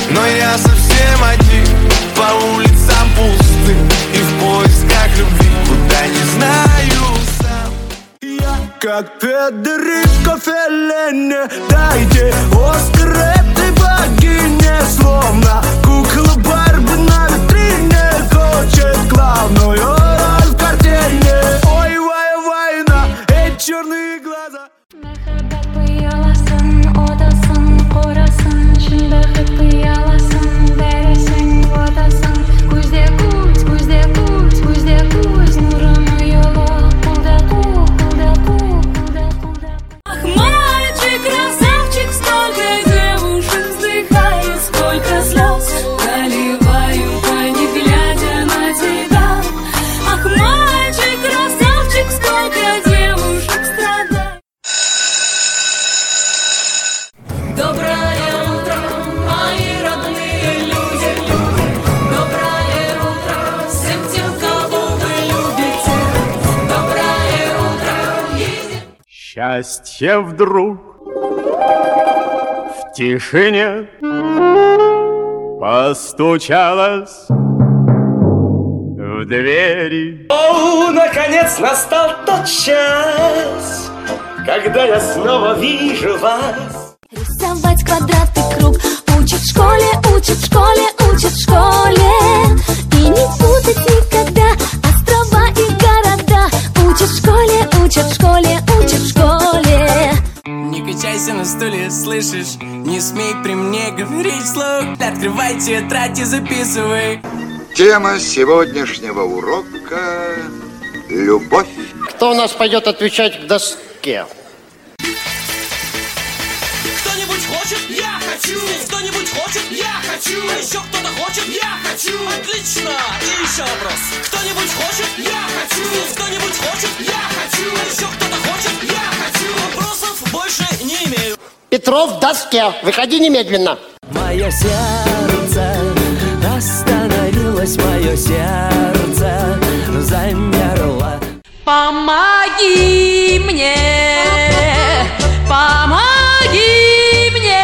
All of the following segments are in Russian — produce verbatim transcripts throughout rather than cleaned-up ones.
но я совсем один, по улицам пустым и в поисках любви, куда не знаю сам. Я как Федерико Феллини, дайте Оскар этой богине, словно кукла Барби на витрине, хочет главную роль в картине. Ой, вай-вайна, эти черные глаза. Счастье вдруг в тишине постучалось в двери. О, наконец настал тот час, когда я снова вижу вас. Рисовать квадрат и круг учат в школе, учат в школе, учат в школе. И не путать никогда острова и города. Учат в школе, учат в школе, учат в школе. Не качайся на стуле, слышишь? Не смей при мне говорить вслух. Открывай тетрадь и записывай. Тема сегодняшнего урока – любовь. Кто у нас пойдет отвечать к доске? Кто-нибудь хочет? Я хочу! Кто-нибудь хочет? Я хочу! А еще кто-то хочет? Я хочу! Отлично! И еще вопрос. Кто-нибудь хочет? Я хочу! Кто-нибудь хочет? Я хочу! А еще кто-то хочет? Я хочу! Вопросов больше не имею. Петров в доске. Выходи немедленно. Мое сердце остановилось, мое сердце замерло. Помоги мне, помоги мне.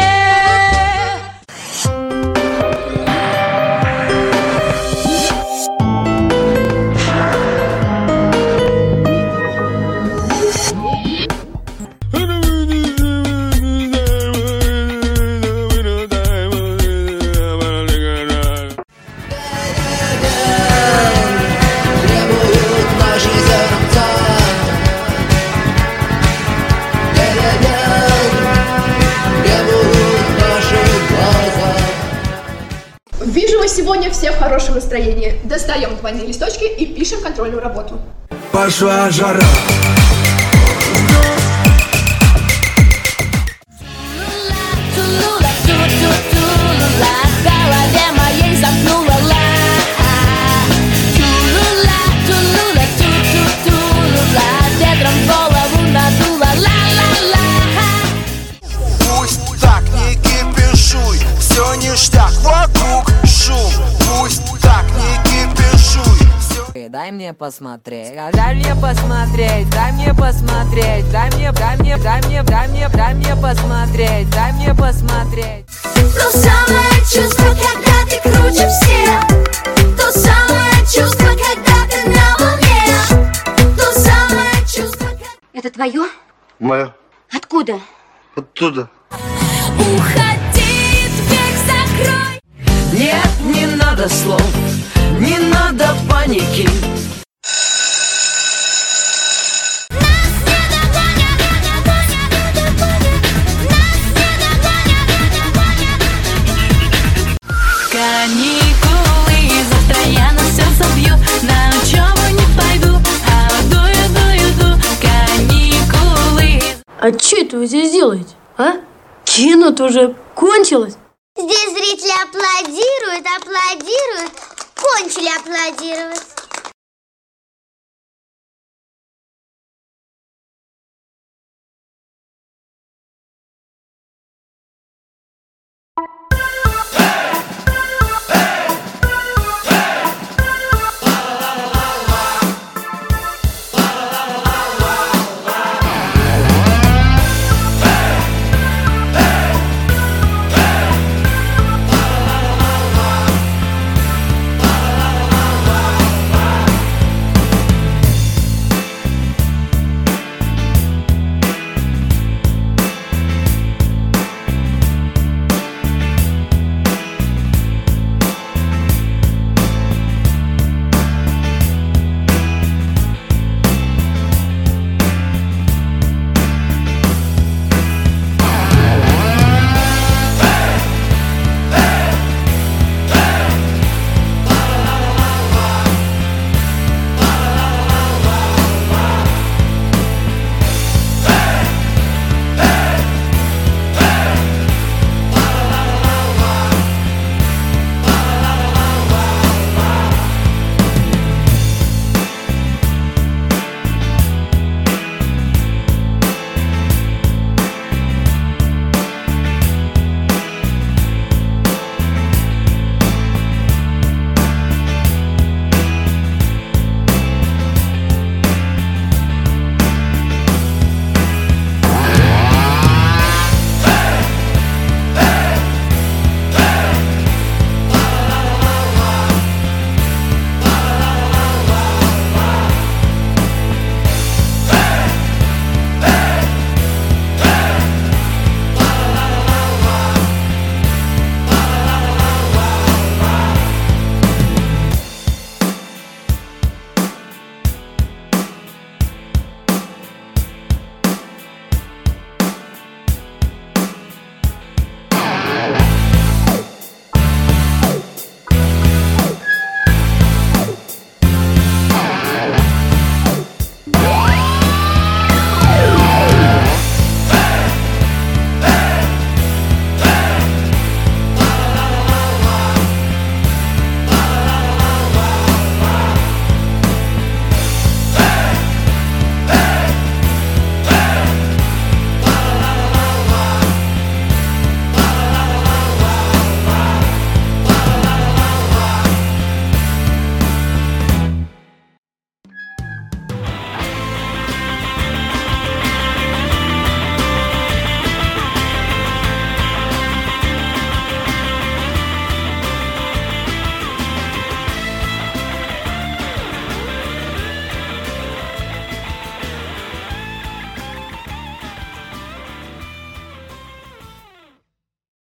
Вижу, мы сегодня все в хорошем настроении. Достаем двойные листочки и пишем контрольную работу. Пошла жара. Пусть так, не кипишуй, все ништяк, вокруг шум. Пусть так, не кипишуй. Дай мне посмотреть, дай мне посмотреть, дай мне посмотреть, дай мне, дай мне, дай мне, дай мне, дай мне посмотреть, дай мне посмотреть. То самое чувство, когда ты круче всех. То самое чувство, когда ты на волне. То самое чувство, когда... Это твое? Мое. Откуда? Оттуда. Уходи, дверь закрой. Нет, не надо слов, не надо паники. Каникулы, завтра я на все забью, на учебу не пойду, а дую, дую, ду. Каникулы. А что это вы здесь делаете, а? Кино-то уже кончилось. Здесь зрители аплодируют, аплодируют, кончили аплодировать.